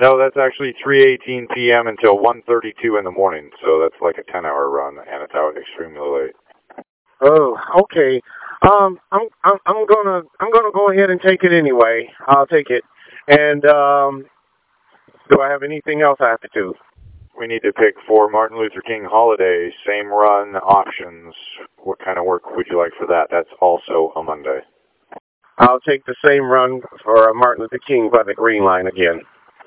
No, that's actually 3:18 p.m. until 1:32 in the morning. So that's like a 10-hour run, and it's out extremely late. Oh, okay. I'm gonna go ahead and take it anyway. I'll take it. And do I have anything else I have to do? We need to pick for Martin Luther King holiday, same run options. What kind of work would you like for that? That's also a Monday. I'll take the same run for Martin Luther King by the Green Line again.